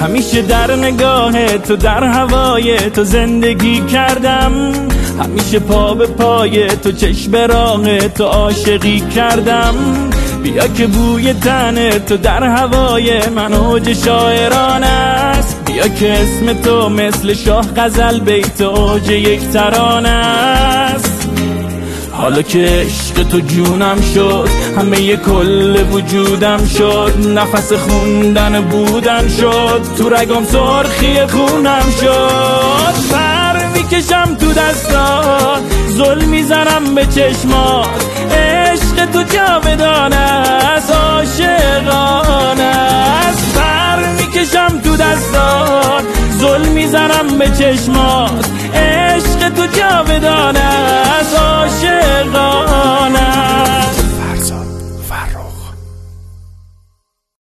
همیشه در نگاه تو، در هوای تو زندگی کردم، همیشه پا به پای تو، چشم به راه تو عاشقی کردم. بیا که بوی تن تو در هوای من اوج شاعران است، بیا که اسم تو مثل شاه غزل بیت اوج یک ترانه است. حالا که عشق تو جونم شد، همه کل وجودم شد، نفس خوندن بودن شد، تو رگم سرخی خونم شد. پر میکشم تو دستات، ظلم میزنم به چشمات، عشق تو جاودانه است، عاشقانه است. پر میکشم تو دستات، ظلم میزنم به چشمات، عشق تو جاودانه است، عاشقانه.